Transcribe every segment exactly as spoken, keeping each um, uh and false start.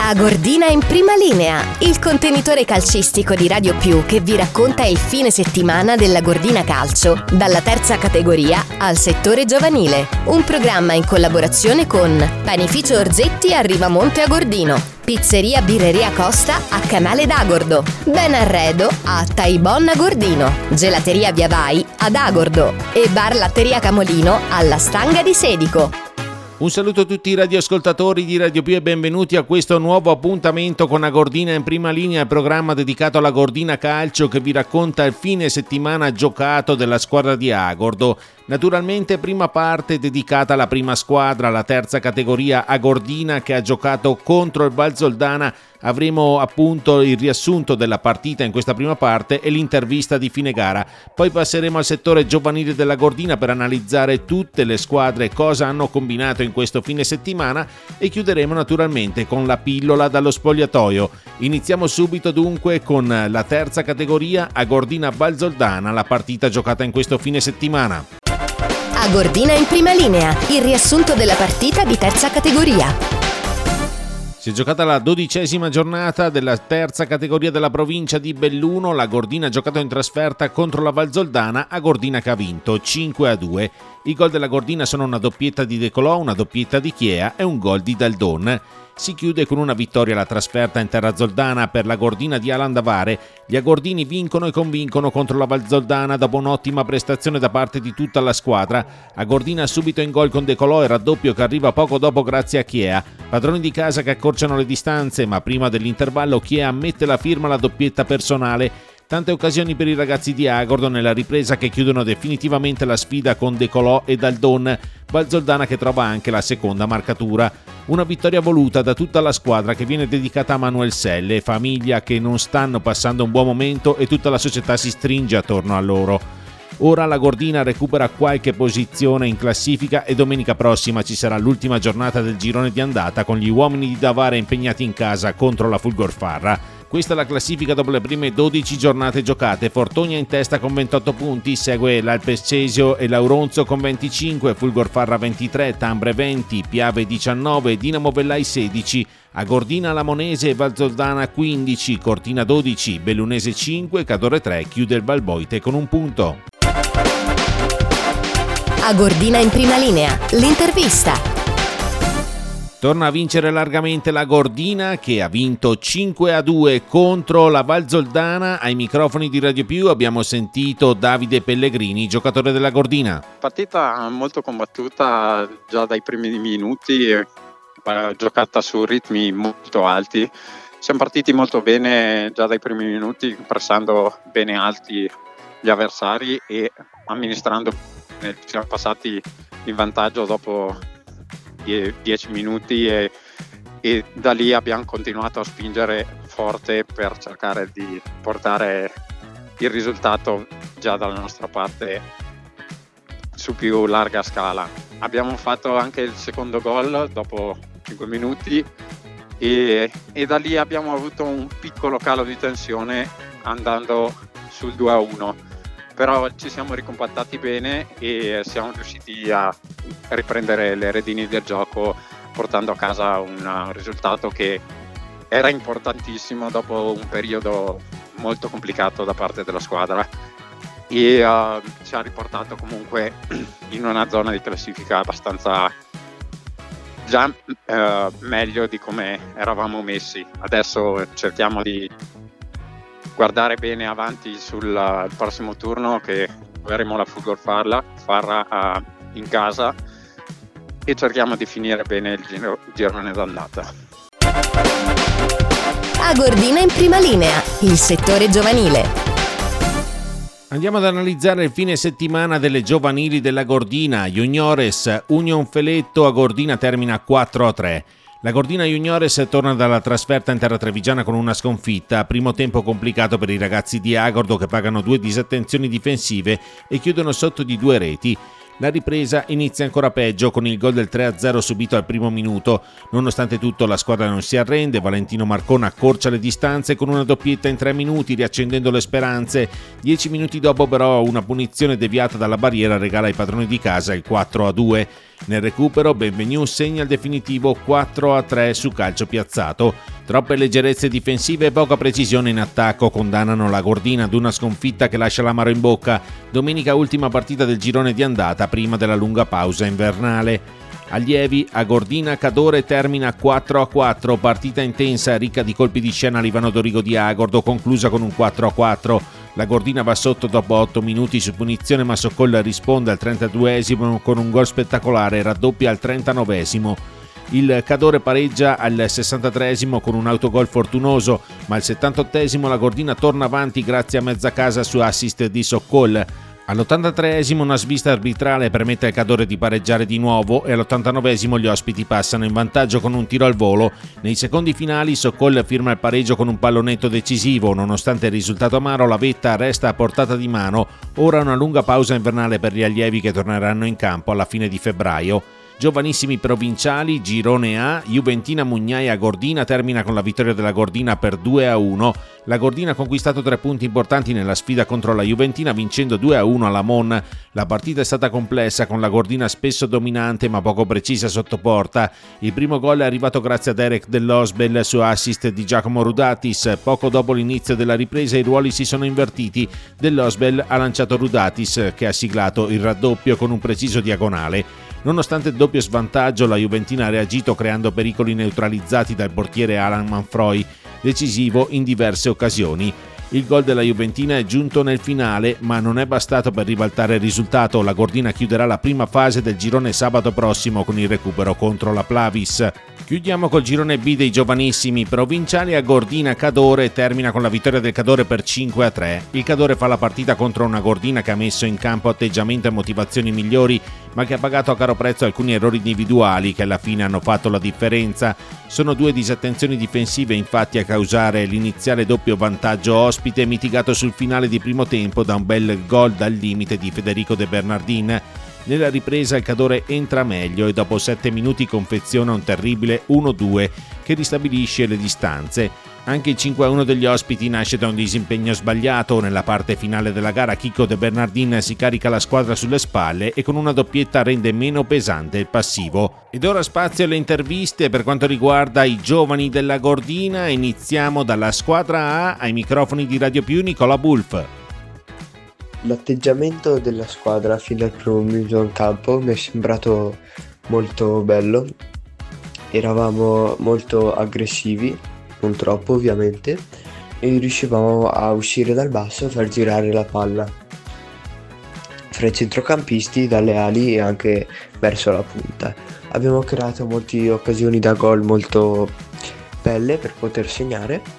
Agordina in prima linea, il contenitore calcistico di Radio Più che vi racconta il fine settimana della Gordina Calcio, dalla terza categoria al settore giovanile. Un programma in collaborazione con Panificio Orzetti a Rivamonte Agordino, Pizzeria Birreria Costa a Canale d'Agordo, Ben Arredo a Taibon Agordino, Gelateria Via Vai ad Agordo e Bar Latteria Camolino alla Stanga di Sedico. Un saluto a tutti i radioascoltatori di Radio Più e benvenuti a questo nuovo appuntamento con Agordina in prima linea, il programma dedicato alla Gordina Calcio che vi racconta il fine settimana giocato della squadra di Agordo. Naturalmente prima parte dedicata alla prima squadra, la terza categoria Agordina che ha giocato contro il Valsoldana. Avremo appunto il riassunto della partita in questa prima parte e l'intervista di fine gara. Poi passeremo al settore giovanile della Gordina per analizzare tutte le squadre, cosa hanno combinato in questo fine settimana e chiuderemo naturalmente con la pillola dallo spogliatoio. Iniziamo subito dunque con la terza categoria Agordina Valsoldana, la partita giocata in questo fine settimana. Agordina in prima linea, il riassunto della partita di terza categoria. Si è giocata la dodicesima giornata della terza categoria della provincia di Belluno. La Gordina ha giocato in trasferta contro la Valsoldana, Agordina che ha vinto cinque a due. I gol della Gordina sono una doppietta di De Colò, una doppietta di Chiea e un gol di Daldon. Si chiude con una vittoria alla trasferta in terra zoldana per la Gordina di Alan Davare. Gli agordini vincono e convincono contro la Valsoldana dopo un'ottima prestazione da parte di tutta la squadra. Agordina subito in gol con De Colò e raddoppio che arriva poco dopo grazie a Chiea. Padroni di casa che accorciano le distanze, ma prima dell'intervallo Chiea mette la firma alla doppietta personale. Tante occasioni per i ragazzi di Agordo nella ripresa che chiudono definitivamente la sfida con De Colò e Daldon. Valsoldana che trova anche la seconda marcatura. Una vittoria voluta da tutta la squadra che viene dedicata a Manuel Selle, famiglia che non stanno passando un buon momento e tutta la società si stringe attorno a loro. Ora la Gordina recupera qualche posizione in classifica e domenica prossima ci sarà l'ultima giornata del girone di andata con gli uomini di Davare impegnati in casa contro la Fulgorfarra. Questa è la classifica dopo le prime dodici giornate giocate. Fortonia in testa con ventotto punti, segue l'Alpescesio e l'Auronzo con venticinque, Fulgorfarra ventitré, Tambre venti, Piave diciannove, Dinamo Vellai sedici, Agordina Lamonese e Valsoldana quindici, Cortina dodici, Bellunese cinque, Cadore tre chiude il Valboite con un punto. Agordina in prima linea, l'intervista. Torna a vincere largamente la Gordina che ha vinto cinque a due contro la Valsoldana. Ai microfoni di Radio Più abbiamo sentito Davide Pellegrini, giocatore della Gordina. Partita molto combattuta già dai primi minuti, eh, giocata su ritmi molto alti. Siamo partiti molto bene già dai primi minuti, pressando bene alti gli avversari e amministrando. Eh, siamo passati in vantaggio dopo dieci minuti e, e da lì abbiamo continuato a spingere forte per cercare di portare il risultato già dalla nostra parte su più larga scala. Abbiamo fatto anche il secondo gol dopo cinque minuti e, e da lì abbiamo avuto un piccolo calo di tensione andando sul due a uno. Però ci siamo ricompattati bene e siamo riusciti a riprendere le redini del gioco portando a casa un risultato che era importantissimo dopo un periodo molto complicato da parte della squadra e uh, ci ha riportato comunque in una zona di classifica abbastanza già uh, meglio di come eravamo messi. Adesso cerchiamo di guardare bene avanti sul uh, prossimo turno che avremo la Fulgorfarra Farra uh, in casa e cerchiamo di finire bene il giro, girone d'andata. Agordina in prima linea, il settore giovanile. Andiamo ad analizzare il fine settimana delle giovanili della Gordina. Juniores Union Feletto, Agordina termina quattro a tre. La Gordina Juniores torna dalla trasferta in terra trevigiana con una sconfitta, primo tempo complicato per i ragazzi di Agordo che pagano due disattenzioni difensive e chiudono sotto di due reti. La ripresa inizia ancora peggio con il gol del tre a zero subito al primo minuto. Nonostante tutto la squadra non si arrende, Valentino Marcona accorcia le distanze con una doppietta in tre minuti riaccendendo le speranze. Dieci minuti dopo però una punizione deviata dalla barriera regala ai padroni di casa il quattro a due. Nel recupero Benvenu segna il definitivo quattro a tre su calcio piazzato. Troppe leggerezze difensive e poca precisione in attacco condannano la Gordina ad una sconfitta che lascia l'amaro in bocca. Domenica ultima partita del girone di andata prima della lunga pausa invernale. Allievi, a Gordina Cadore termina quattro a quattro, partita intensa ricca di colpi di scena a Livano Dorigo di Agordo, conclusa con un quattro a quattro. La Gordina va sotto dopo otto minuti su punizione, ma Soccol risponde al trentaduesimo con un gol spettacolare e raddoppia al trentanovesimo. Il Cadore pareggia al sessantatreesimo con un autogol fortunoso, ma al settantottesimo la Gordina torna avanti grazie a mezza casa su assist di Soccol. All'ottantatreesimo una svista arbitrale permette al Cadore di pareggiare di nuovo e all'ottantanovesimo gli ospiti passano in vantaggio con un tiro al volo. Nei secondi finali Soccol firma il pareggio con un pallonetto decisivo. Nonostante il risultato amaro, la vetta resta a portata di mano. Ora una lunga pausa invernale per gli allievi che torneranno in campo alla fine di febbraio. Giovanissimi provinciali, girone A, Juventina Mugnaia Gordina termina con la vittoria della Gordina per due a uno. La Gordina ha conquistato tre punti importanti nella sfida contro la Juventina vincendo due a uno alla Mon. La partita è stata complessa con la Gordina spesso dominante ma poco precisa sotto porta. Il primo gol è arrivato grazie a Derek dell'Osbel su assist di Giacomo Rudatis. Poco dopo l'inizio della ripresa i ruoli si sono invertiti. Dell'Osbel ha lanciato Rudatis che ha siglato il raddoppio con un preciso diagonale. Nonostante il doppio svantaggio, la Juventina ha reagito creando pericoli neutralizzati dal portiere Alan Manfroy, decisivo in diverse occasioni. Il gol della Juventina è giunto nel finale, ma non è bastato per ribaltare il risultato. La Gordina chiuderà la prima fase del girone sabato prossimo con il recupero contro la Plavis. Chiudiamo col girone B dei giovanissimi. Provinciali a Gordina Cadore termina con la vittoria del Cadore per cinque a tre. Il Cadore fa la partita contro una Gordina che ha messo in campo atteggiamento e motivazioni migliori, ma che ha pagato a caro prezzo alcuni errori individuali che alla fine hanno fatto la differenza. Sono due disattenzioni difensive infatti a causare l'iniziale doppio vantaggio ospite, mitigato sul finale di primo tempo da un bel gol dal limite di Federico De Bernardin. Nella ripresa il Cadore entra meglio e dopo sette minuti confeziona un terribile uno due che ristabilisce le distanze. Anche il cinque a uno degli ospiti nasce da un disimpegno sbagliato. Nella parte finale della gara Chico De Bernardin si carica la squadra sulle spalle e con una doppietta rende meno pesante il passivo. Ed ora spazio alle interviste per quanto riguarda i giovani della Gordina. Iniziamo dalla squadra A, ai microfoni di Radio Più Nicola Bulf. L'atteggiamento della squadra fino al primo minuto in campo mi è sembrato molto bello. Eravamo molto aggressivi, non troppo ovviamente, e riuscivamo a uscire dal basso per girare la palla fra i centrocampisti, dalle ali e anche verso la punta. Abbiamo creato molte occasioni da gol molto belle per poter segnare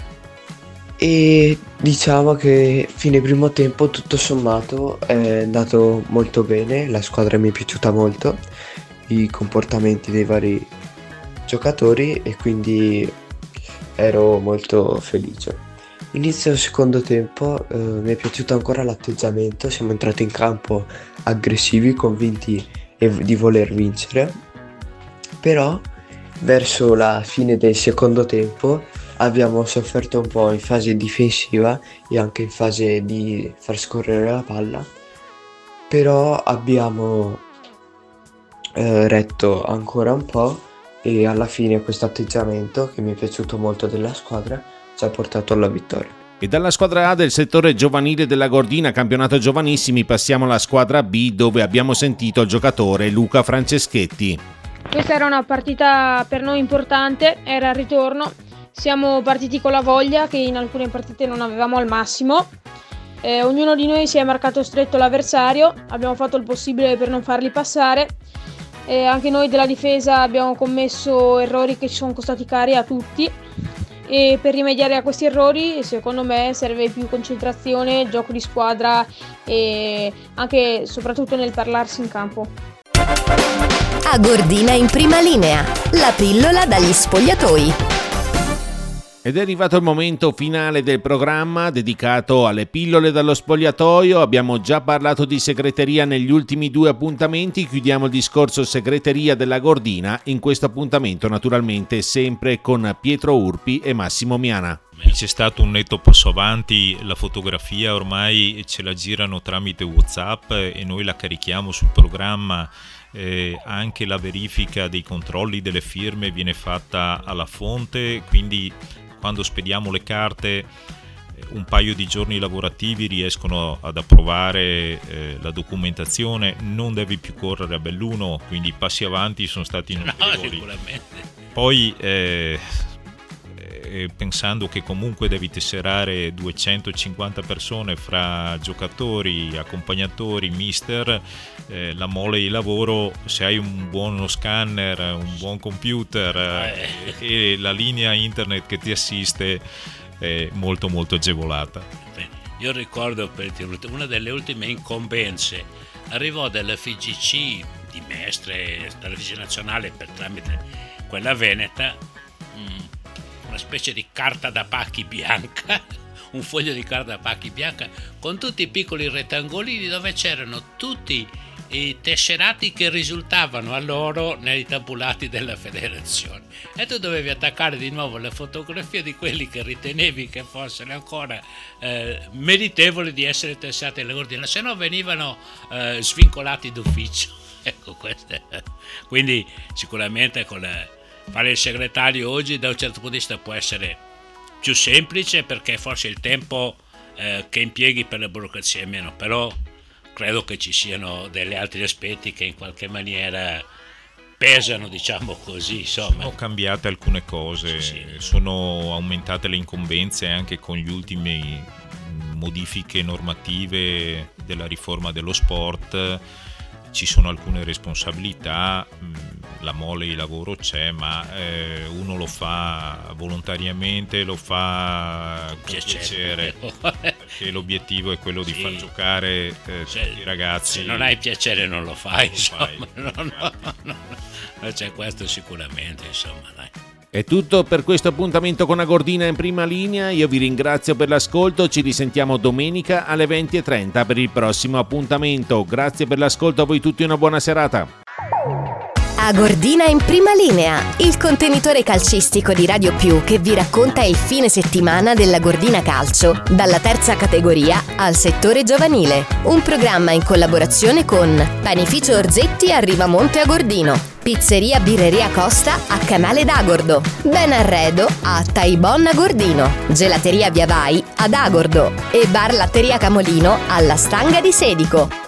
e diciamo che fine primo tempo tutto sommato è andato molto bene. La squadra mi è piaciuta molto, i comportamenti dei vari giocatori, e quindi ero molto felice. Inizio secondo tempo, eh, mi è piaciuto ancora l'atteggiamento. Siamo entrati in campo aggressivi, convinti e di voler vincere, però verso la fine del secondo tempo abbiamo sofferto un po' in fase difensiva e anche in fase di far scorrere la palla, però abbiamo eh, retto ancora un po' e alla fine questo atteggiamento che mi è piaciuto molto della squadra ci ha portato alla vittoria. E dalla squadra A del settore giovanile della Gordina, campionato giovanissimi, passiamo alla squadra B dove abbiamo sentito il giocatore Luca Franceschetti. Questa era una partita per noi importante, era il ritorno. Siamo partiti con la voglia che in alcune partite non avevamo al massimo. Eh, ognuno di noi si è marcato stretto l'avversario, abbiamo fatto il possibile per non farli passare. Eh, anche noi della difesa abbiamo commesso errori che ci sono costati cari a tutti, e per rimediare a questi errori secondo me serve più concentrazione, gioco di squadra e anche e soprattutto nel parlarsi in campo. A Gordina in prima linea, la pillola dagli spogliatoi. Ed è arrivato il momento finale del programma dedicato alle pillole dallo spogliatoio. Abbiamo già parlato di segreteria negli ultimi due appuntamenti, chiudiamo il discorso segreteria della Gordina in questo appuntamento naturalmente sempre con Pietro Urpi e Massimo Miana. C'è stato un netto passo avanti, la fotografia ormai ce la girano tramite WhatsApp e noi la carichiamo sul programma eh, anche la verifica dei controlli delle firme viene fatta alla fonte, quindi quando spediamo le carte un paio di giorni lavorativi riescono ad approvare eh, la documentazione, non devi più correre a Belluno, quindi i passi avanti sono stati notevoli. No, sicuramente. Poi eh, eh, pensando che comunque devi tesserare duecentocinquanta persone fra giocatori, accompagnatori, mister, eh, la mole di lavoro, se hai un buono scanner, un buon computer eh, e la linea internet che ti assiste è molto molto agevolata. Io ricordo per una delle ultime incombenze, arrivò dall'F G C di Mestre, dalla F G C nazionale per tramite quella veneta, una specie di carta da pacchi bianca, un foglio di carta da pacchi bianca con tutti i piccoli rettangolini dove c'erano tutti i tesserati che risultavano a loro nei tabulati della federazione, e tu dovevi attaccare di nuovo le fotografie di quelli che ritenevi che fossero ancora eh, meritevoli di essere tessati alla Gordina, se no venivano eh, svincolati d'ufficio. Ecco, queste. Quindi sicuramente con la, fare il segretario oggi da un certo punto di vista può essere più semplice, perché forse il tempo eh, che impieghi per la burocrazia è meno, però credo che ci siano degli altri aspetti che in qualche maniera pesano, diciamo così, insomma. Sono cambiate alcune cose, sì, sì. Sono aumentate le incombenze anche con gli ultimi modifiche normative della riforma dello sport. Ci sono alcune responsabilità, la mole di lavoro c'è, ma eh, uno lo fa volontariamente, lo fa con piacere, perché l'obiettivo è quello di sì. far giocare eh, cioè, tutti i ragazzi. Se non hai piacere non lo fai, non insomma, fai, no, no, no, no, c'è questo sicuramente, insomma, dai. È tutto per questo appuntamento con Agordina in prima linea. Io vi ringrazio per l'ascolto, ci risentiamo domenica alle venti e trenta per il prossimo appuntamento. Grazie per l'ascolto a voi tutti, una buona serata. Agordina in prima linea, il contenitore calcistico di Radio Più che vi racconta il fine settimana della Gordina Calcio, dalla terza categoria al settore giovanile. Un programma in collaborazione con Panificio Orzetti a Rivamonte Agordino, Pizzeria Birreria Costa a Canale d'Agordo, Ben Arredo a Taibon Agordino, Gelateria Via Vai ad Agordo e Bar Latteria Camolino alla Stanga di Sedico.